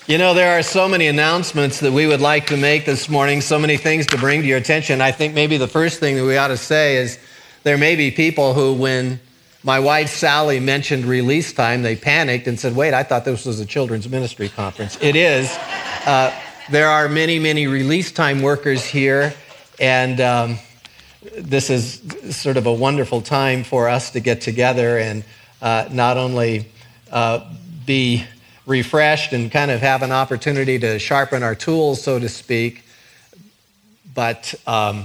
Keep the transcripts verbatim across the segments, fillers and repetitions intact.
You know, there are so many announcements that we would like to make this morning, so many things to bring to your attention. I think maybe the first thing that we ought to say is there may be people who, when my wife Sally mentioned release time, they panicked and said, wait, I thought this was a children's ministry conference. It is. Uh, there are many, many release time workers here, and um, this is sort of a wonderful time for us to get together and uh, not only uh, be refreshed and kind of have an opportunity to sharpen our tools, so to speak, but um,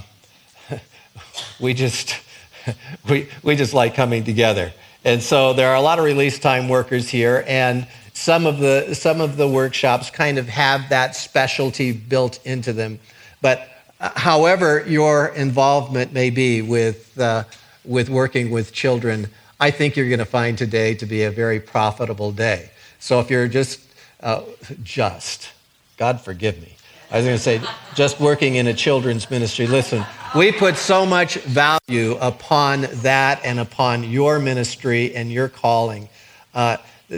we just we we just like coming together. And so there are a lot of release time workers here, and some of the some of the workshops kind of have that specialty built into them. But however your involvement may be with uh, with working with children, I think you're going to find today to be a very profitable day. So if you're just, uh, just, God forgive me, I was going to say just working in a children's ministry, listen, we put so much value upon that and upon your ministry and your calling. Uh,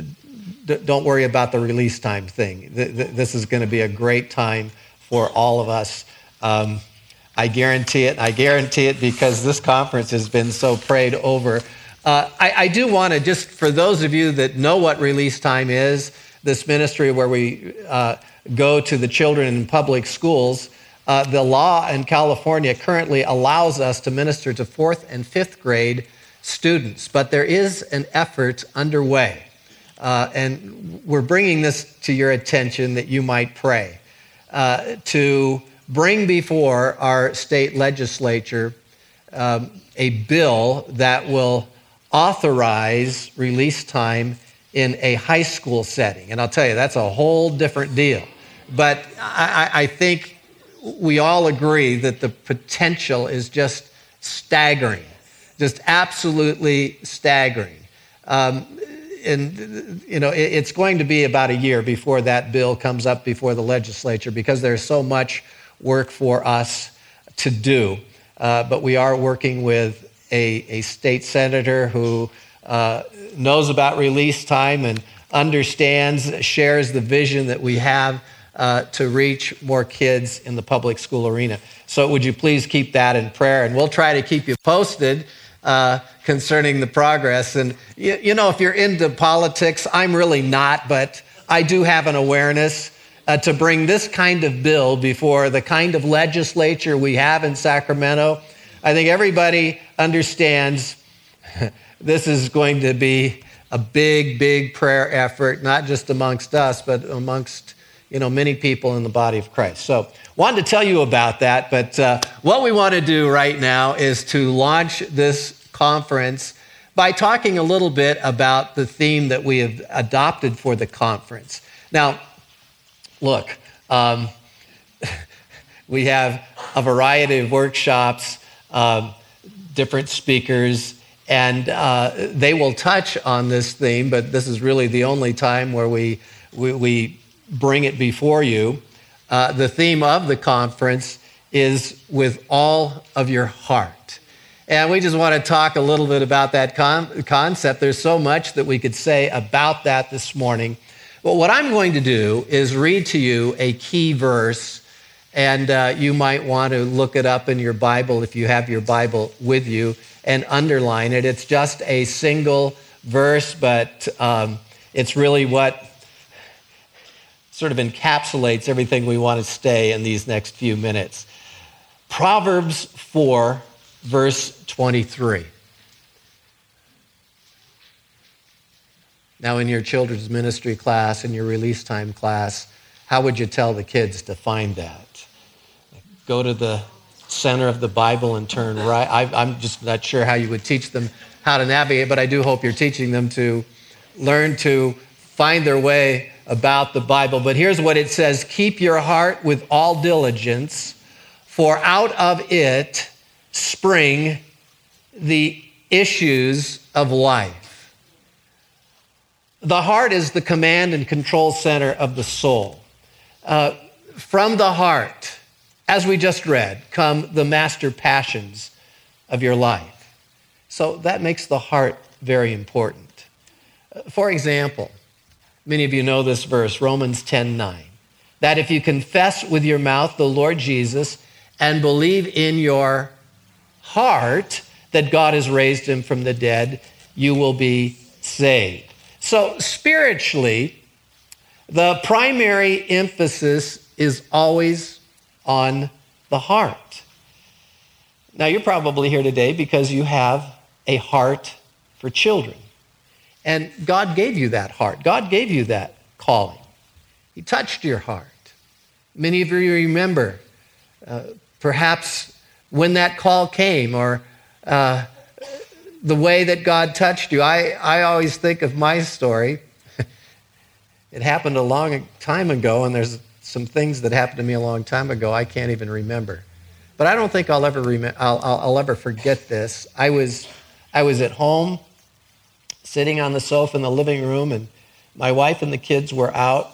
d- don't worry about the release time thing. Th- th- this is going to be a great time for all of us. Um, I guarantee it. I guarantee it because this conference has been so prayed over. Uh, I, I do want to, just for those of you that know what release time is, this ministry where we uh, go to the children in public schools, uh, the law in California currently allows us to minister to fourth and fifth grade students, but there is an effort underway. Uh, and we're bringing this to your attention that you might pray uh, to bring before our state legislature um, a bill that will authorize release time in a high school setting. And I'll tell you, that's a whole different deal. But I, I think we all agree that the potential is just staggering, just absolutely staggering. Um, and, you know, it, it's going to be about a year before that bill comes up before the legislature because there's so much work for us to do. Uh, but we are working with A, a state senator who uh, knows about release time and understands, shares the vision that we have uh, to reach more kids in the public school arena. So would you please keep that in prayer? And we'll try to keep you posted uh, concerning the progress. And, you, you know, if you're into politics, I'm really not, but I do have an awareness uh, to bring this kind of bill before the kind of legislature we have in Sacramento. I think everybody understands this is going to be a big, big prayer effort, not just amongst us, but amongst, you know, many people in the body of Christ. So wanted to tell you about that, but uh, what we want to do right now is to launch this conference by talking a little bit about the theme that we have adopted for the conference. Now, look, um, we have a variety of workshops, Um, different speakers, and uh, they will touch on this theme, but this is really the only time where we we, we bring it before you. Uh, the theme of the conference is with all of your heart. And we just want to talk a little bit about that con- concept. There's so much that we could say about that this morning. But what I'm going to do is read to you a key verse. And uh, you might want to look it up in your Bible if you have your Bible with you and underline it. It's just a single verse, but um, it's really what sort of encapsulates everything we want to stay in these next few minutes. Proverbs four, verse twenty-three. Now, in your children's ministry class, in your release time class, how would you tell the kids to find that? Go to the center of the Bible and turn right. I, I'm just not sure how you would teach them how to navigate, but I do hope you're teaching them to learn to find their way about the Bible. But here's what it says: keep your heart with all diligence, for out of it spring the issues of life. The heart is the command and control center of the soul. Uh, from the heart, as we just read, come the master passions of your life. So that makes the heart very important. For example, Many of you know this verse, Romans ten nine, that if you confess with your mouth the Lord Jesus and believe in your heart that God has raised him from the dead, you will be saved. So spiritually, the primary emphasis is always on the heart. Now, you're probably here today because you have a heart for children. And God gave you that heart. God gave you that calling. He touched your heart. Many of you remember uh, perhaps when that call came or uh, the way that God touched you. I, I always think of my story. It happened a long time ago, and there's some things that happened to me a long time ago I can't even remember. But I don't think I'll ever rem- I'll, I'll, I'll ever forget this. I was I was at home, sitting on the sofa in the living room, and my wife and the kids were out.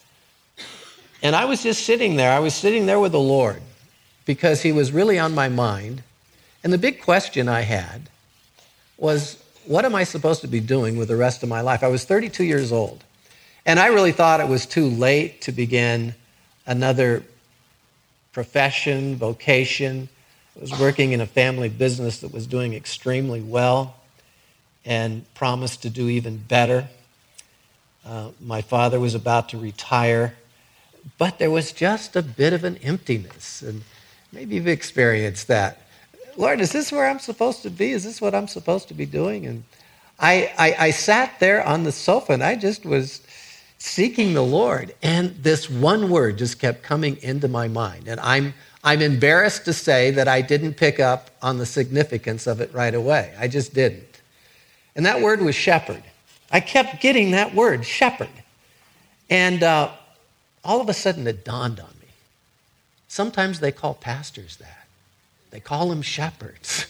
And I was just sitting there. I was sitting there with the Lord because he was really on my mind. And the big question I had was, what am I supposed to be doing with the rest of my life? I was thirty-two years old. And I really thought it was too late to begin another profession, vocation. I was working in a family business that was doing extremely well and promised to do even better. Uh, my father was about to retire, but there was just a bit of an emptiness. And maybe you've experienced that. Lord, is this where I'm supposed to be? Is this what I'm supposed to be doing? And I, I, I sat there on the sofa and I just was seeking the Lord. And this one word just kept coming into my mind. And I'm, I'm embarrassed to say that I didn't pick up on the significance of it right away. I just didn't. And that word was shepherd. I kept getting that word, shepherd. And uh, all of a sudden it dawned on me. Sometimes they call pastors that. They call them shepherds.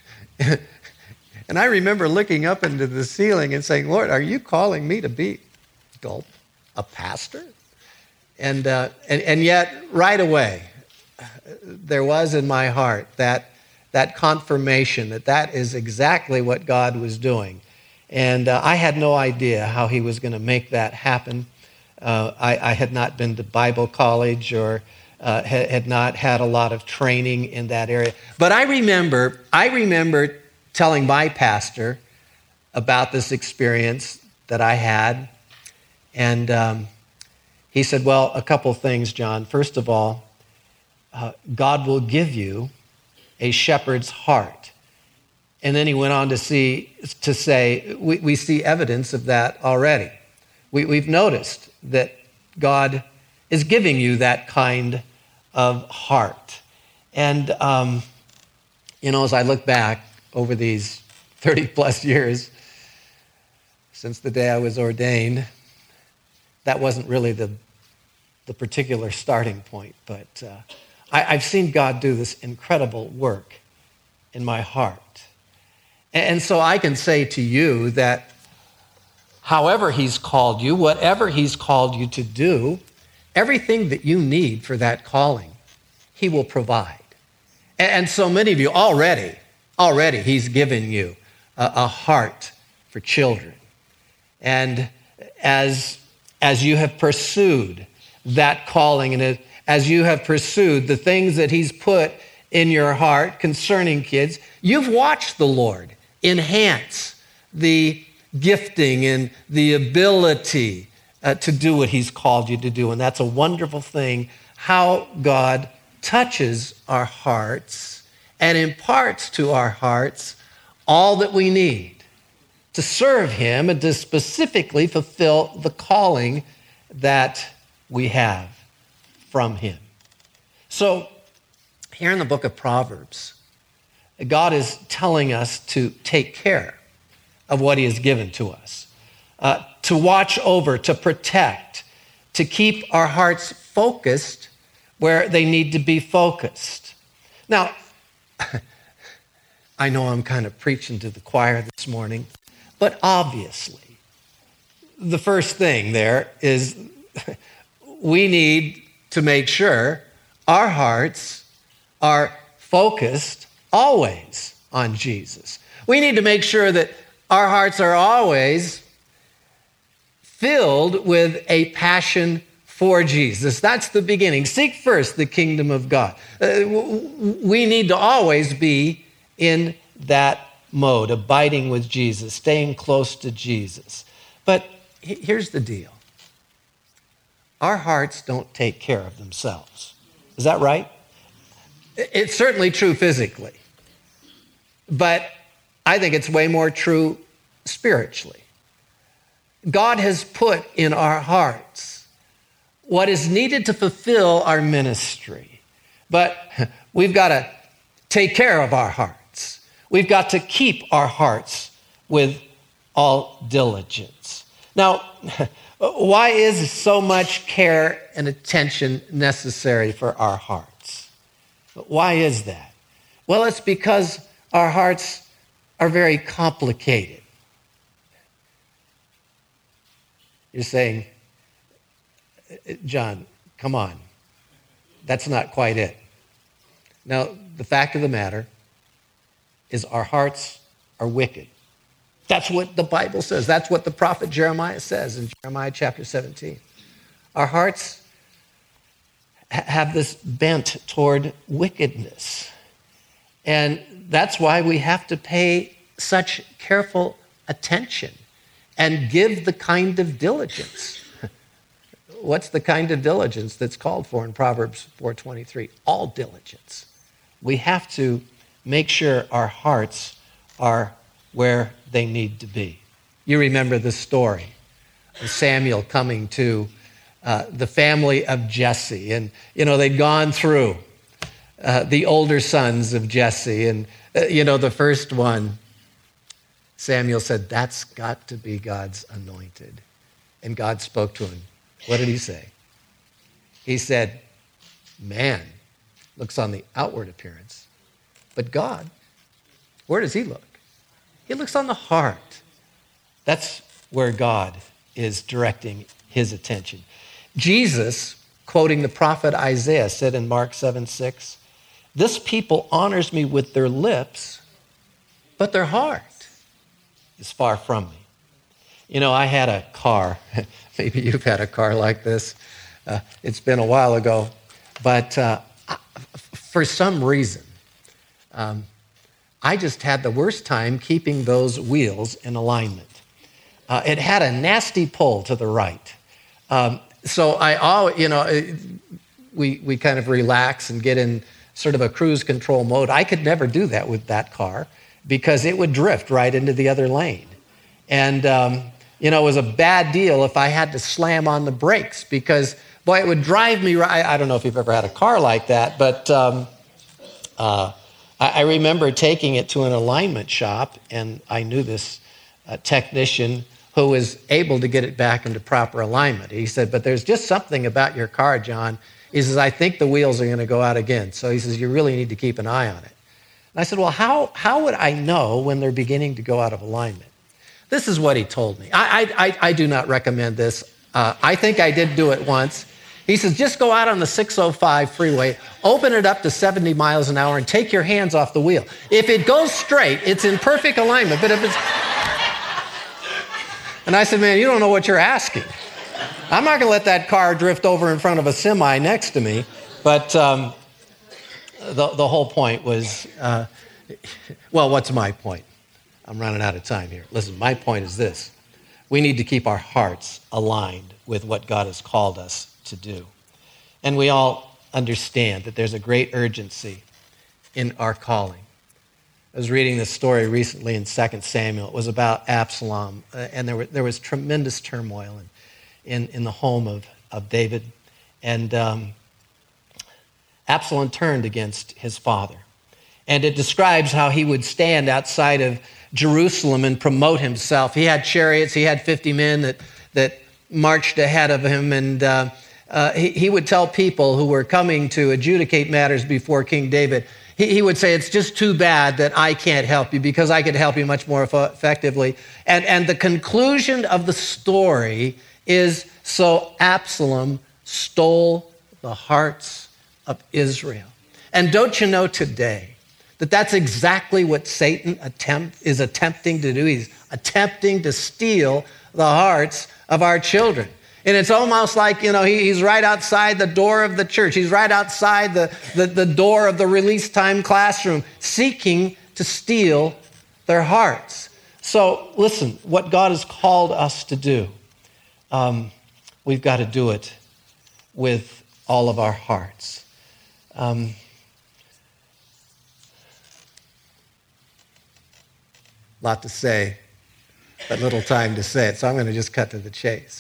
And I remember looking up into the ceiling and saying, Lord, are you calling me to be gulp, a pastor? And, uh, and, and yet right away, there was in my heart that, that confirmation that that is exactly what God was doing. And uh, I had no idea how he was going to make that happen. Uh, I, I had not been to Bible college or uh, had, had not had a lot of training in that area. But I remember, I remember telling my pastor about this experience that I had. And um, he said, well, a couple things, John. First of all, uh, God will give you a shepherd's heart. And then he went on to see to say, we, we see evidence of that already. We, we've noticed that God is giving you that kind of heart. And, um, you know, as I look back over these thirty plus years since the day I was ordained, that wasn't really the, the particular starting point, but uh, I, I've seen God do this incredible work in my heart. And so I can say to you that however he's called you, whatever he's called you to do, everything that you need for that calling, he will provide. And so many of you already, already he's given you a, a heart for children. And as, as you have pursued that calling and as you have pursued the things that he's put in your heart concerning kids, you've watched the Lord enhance the gifting and the ability uh, to do what he's called you to do. And that's a wonderful thing, how God touches our hearts and imparts to our hearts all that we need to serve him and to specifically fulfill the calling that we have from him. So here in the book of Proverbs, God is telling us to take care of what he has given to us, uh, to watch over, to protect, to keep our hearts focused where they need to be focused. Now, I know I'm kind of preaching to the choir this morning, but obviously, the first thing there is we need to make sure our hearts are focused always on Jesus. We need to make sure that our hearts are always filled with a passion for Jesus. That's the beginning. Seek first the kingdom of God. Uh, we need to always be in that mode, abiding with Jesus, staying close to Jesus. But here's the deal. Our hearts don't take care of themselves. Is that right? It's certainly true physically, but I think it's way more true spiritually. God has put in our hearts what is needed to fulfill our ministry, but we've got to take care of our hearts. We've got to keep our hearts with all diligence. Now, why is so much care and attention necessary for our hearts? Why is that? Well, it's because our hearts are very complicated. You're saying, John, come on. That's not quite it. Now, the fact of the matter is our hearts are wicked. That's what the Bible says. That's what the prophet Jeremiah says in Jeremiah chapter seventeen. Our hearts have this bent toward wickedness. And that's why we have to pay such careful attention and give the kind of diligence. What's the kind of diligence that's called for in Proverbs four twenty-three? All diligence. We have to make sure our hearts are where they need to be. You remember the story of Samuel coming to uh, the family of Jesse. And, you know, they'd gone through uh, the older sons of Jesse. And, uh, you know, the first one, Samuel said, that's got to be God's anointed. And God spoke to him. What did he say? He said, man looks on the outward appearance, but God, where does he look? He looks on the heart. That's where God is directing his attention. Jesus, quoting the prophet Isaiah, said in Mark seven six, this people honors me with their lips, but their heart is far from me. You know, I had a car. Maybe you've had a car like this. Uh, it's been a while ago. But uh, for some reason, um, I just had the worst time keeping those wheels in alignment. Uh, it had a nasty pull to the right. Um, so I always, you know, we, we kind of relax and get in sort of a cruise control mode. I could never do that with that car because it would drift right into the other lane. And, um, you know, it was a bad deal if I had to slam on the brakes because, boy, it would drive me right. I don't know if you've ever had a car like that, but um, uh, I, I remember taking it to an alignment shop, and I knew this uh, technician who was able to get it back into proper alignment. He said, but there's just something about your car, John. He says, I think the wheels are going to go out again. So he says, you really need to keep an eye on it. And I said, well, how, how would I know when they're beginning to go out of alignment? This is what he told me. I, I, I do not recommend this. Uh, I think I did do it once. He says, just go out on the six oh five freeway, open it up to seventy miles an hour, and take your hands off the wheel. If it goes straight, it's in perfect alignment. But if it's... And I said, man, you don't know what you're asking. I'm not going to let that car drift over in front of a semi next to me. But um, the, the whole point was, uh, well, what's my point? I'm running out of time here. Listen, my point is this. We need to keep our hearts aligned with what God has called us to do. And we all understand that there's a great urgency in our calling. I was reading this story recently in Second Samuel. It was about Absalom, uh, and there, were, there was tremendous turmoil in, in, in the home of, of David. And um, Absalom turned against his father. And it describes how he would stand outside of Jerusalem and promote himself. He had chariots. He had fifty men that, that marched ahead of him. And uh, uh, he, he would tell people who were coming to adjudicate matters before King David, he, he would say, it's just too bad that I can't help you because I could help you much more effectively. And, and the conclusion of the story is, so Absalom stole the hearts of Israel. And don't you know today, That that's exactly what Satan attempt, is attempting to do. He's attempting to steal the hearts of our children. And it's almost like, you know, he, he's right outside the door of the church. He's right outside the, the, the door of the release time classroom, seeking to steal their hearts. So listen, what God has called us to do, um, we've got to do it with all of our hearts. Um, lot to say, but little time to say it, so I'm going to just cut to the chase.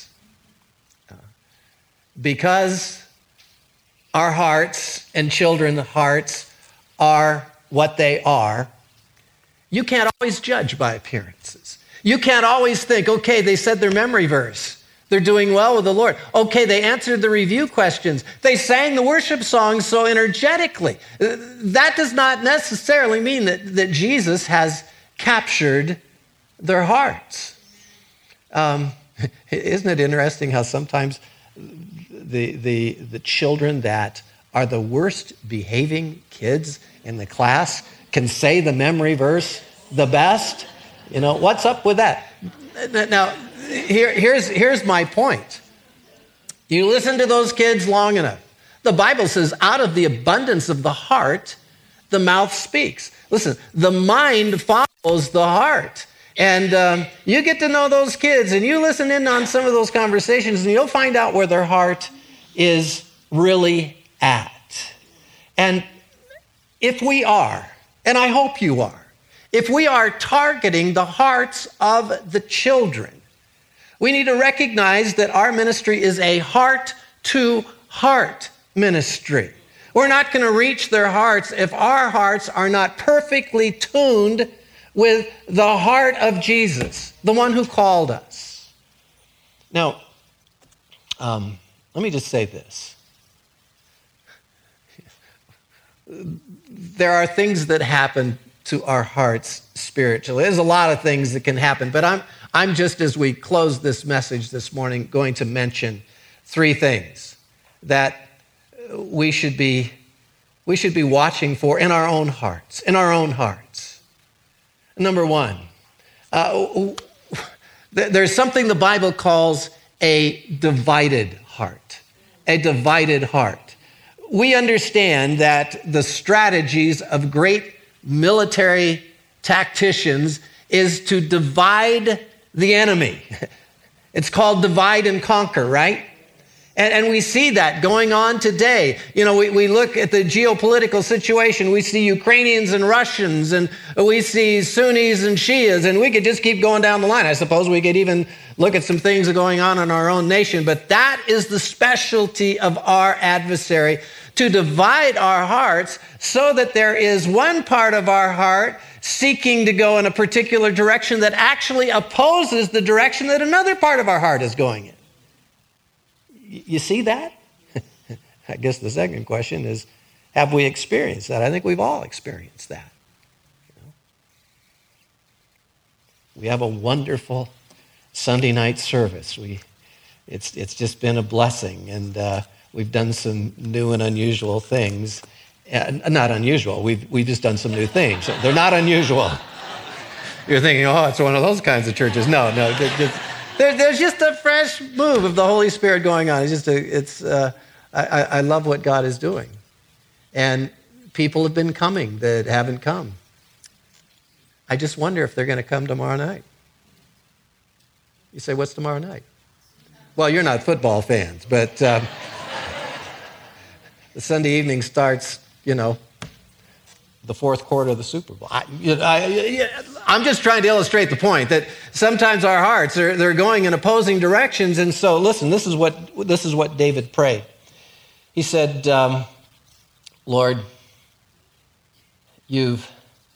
Because our hearts and children's hearts are what they are, you can't always judge by appearances. You can't always think, okay, they said their memory verse. They're doing well with the Lord. Okay, they answered the review questions. They sang the worship songs so energetically. That does not necessarily mean that, that Jesus has captured their hearts. Um, isn't it interesting how sometimes The, the, the children that are the worst behaving kids in the class can say the memory verse the best? You know, what's up with that? Now, here, here's, here's my point. You listen to those kids long enough. The Bible says, out of the abundance of the heart, the mouth speaks. Listen, the mind follows the heart. And um, you get to know those kids and you listen in on some of those conversations and you'll find out where their heart is really at. And if we are, and I hope you are, if we are targeting the hearts of the children, we need to recognize that our ministry is a heart-to-heart ministry. We're not going to reach their hearts if our hearts are not perfectly tuned with the heart of Jesus, the one who called us. Now, um, let me just say this. There are things that happen to our hearts spiritually. There's a lot of things that can happen, but I'm, I'm just, as we close this message this morning, going to mention three things that we should be, we should be watching for in our own hearts, in our own hearts. Number one, uh, there's something the Bible calls a divided heart, a divided heart. We understand that the strategies of great military tacticians is to divide the enemy. It's called divide and conquer, right? And, and we see that going on today. You know, we, we look at the geopolitical situation. We see Ukrainians and Russians, and we see Sunnis and Shias, and we could just keep going down the line. I suppose we could even look at some things going on in our own nation, but that is the specialty of our adversary, to divide our hearts so that there is one part of our heart seeking to go in a particular direction that actually opposes the direction that another part of our heart is going in. You see that? I guess the second question is, have we experienced that? I think we've all experienced that. You know? We have a wonderful Sunday night service. We, it's, it's just been a blessing, and uh, we've done some new and unusual things. Uh, not unusual, we've, we've just done some new things. They're not unusual. You're thinking, oh, it's one of those kinds of churches. No, no, just... There, there's just a fresh move of the Holy Spirit going on. It's just a, it's, uh, I, I love what God is doing. And people have been coming that haven't come. I just wonder if they're going to come tomorrow night. You say, what's tomorrow night? Well, you're not football fans, but um, the Sunday evening starts, you know, the fourth quarter of the Super Bowl. I, I, I'm just trying to illustrate the point that sometimes our hearts are they're going in opposing directions. And so, listen, this is what this is what David prayed. He said, um, "Lord, you've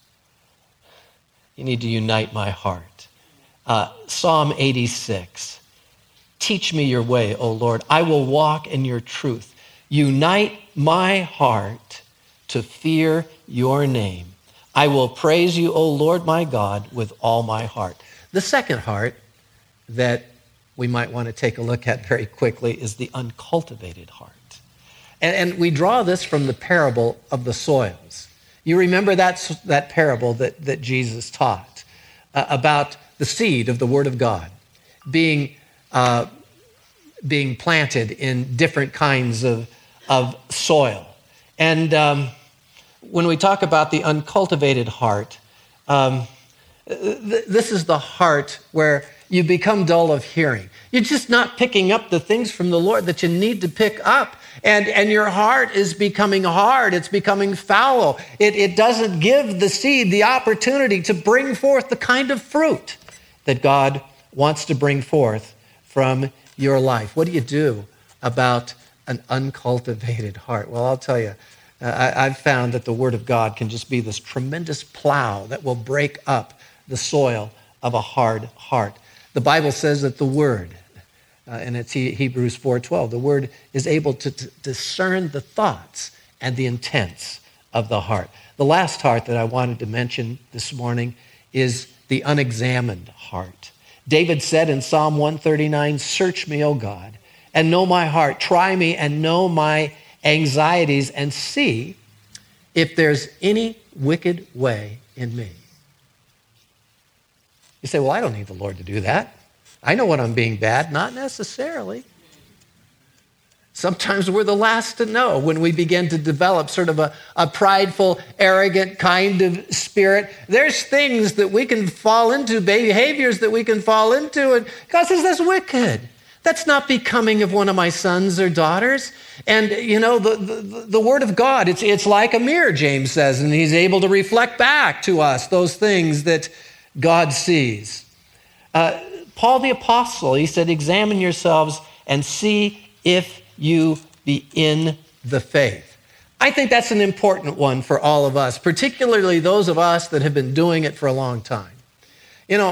you need to unite my heart." Uh, Psalm eighty-six. Teach me your way, O Lord. I will walk in your truth. Unite my heart to fear your name. I will praise you, O Lord my God, with all my heart. The second heart that we might want to take a look at very quickly is the uncultivated heart. And, and we draw this from the parable of the soils. You remember that, that parable that, that Jesus taught uh, about the seed of the Word of God being, uh, being planted in different kinds of, of soil. And um, when we talk about the uncultivated heart, um, th- this is the heart where you become dull of hearing. You're just not picking up the things from the Lord that you need to pick up. And, and your heart is becoming hard. It's becoming fallow. It, it doesn't give the seed the opportunity to bring forth the kind of fruit that God wants to bring forth from your life. What do you do about an uncultivated heart? Well, I'll tell you, uh, I, I've found that the Word of God can just be this tremendous plow that will break up the soil of a hard heart. The Bible says that the Word, uh, and it's Hebrews four twelve, the Word is able to t- discern the thoughts and the intents of the heart. The last heart that I wanted to mention this morning is the unexamined heart. David said in Psalm one thirty-nine, "Search me, O God, and know my heart. Try me and know my anxieties, and see if there's any wicked way in me." You say, well, I don't need the Lord to do that. I know when I'm being bad. Not necessarily. Sometimes we're the last to know when we begin to develop sort of a, a prideful, arrogant kind of spirit. There's things that we can fall into, behaviors that we can fall into, and God says that's wicked. That's not becoming of one of my sons or daughters. And, you know, the, the, the Word of God, it's, it's like a mirror, James says, and he's able to reflect back to us those things that God sees. Uh, Paul the Apostle, he said, "Examine yourselves and see if you be in the faith." I think that's an important one for all of us, particularly those of us that have been doing it for a long time. You know,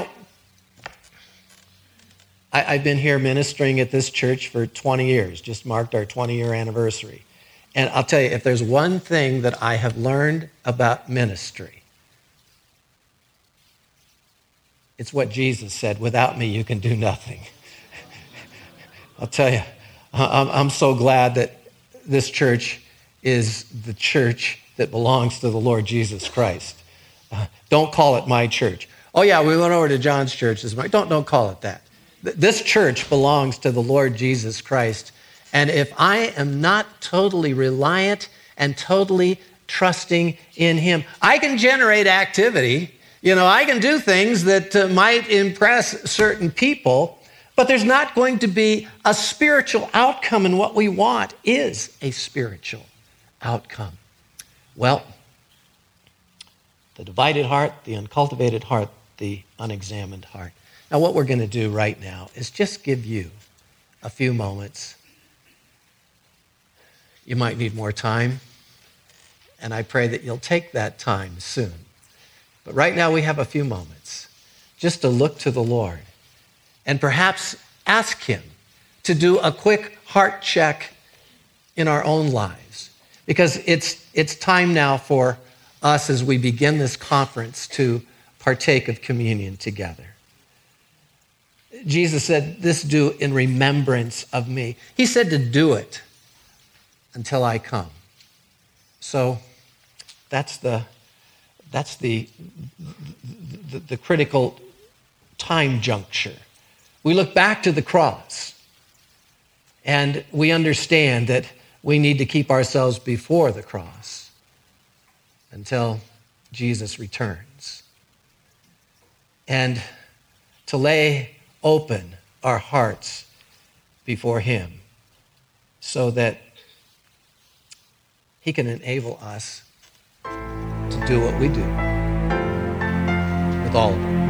I, I've been here ministering at this church for twenty years, just marked our twenty-year anniversary. And I'll tell you, if there's one thing that I have learned about ministry, it's what Jesus said, "Without me, you can do nothing." I'll tell you, I'm so glad that this church is the church that belongs to the Lord Jesus Christ. Uh, don't call it my church. Oh yeah, we went over to John's church this morning. Don't, don't call it that. This church belongs to the Lord Jesus Christ. And if I am not totally reliant and totally trusting in Him, I can generate activity. You know, I can do things that uh, might impress certain people, but there's not going to be a spiritual outcome, and what we want is a spiritual outcome. Well, the divided heart, the uncultivated heart, the unexamined heart. Now, what we're going to do right now is just give you a few moments. You might need more time, and I pray that you'll take that time soon. But right now we have a few moments just to look to the Lord and perhaps ask Him to do a quick heart check in our own lives. Because it's, it's time now for us as we begin this conference to partake of communion together. Jesus said, "This do in remembrance of me." He said to do it until I come. So that's the That's the, the, the critical time juncture. We look back to the cross and we understand that we need to keep ourselves before the cross until Jesus returns. And to lay open our hearts before Him so that He can enable us to do what we do with all of them.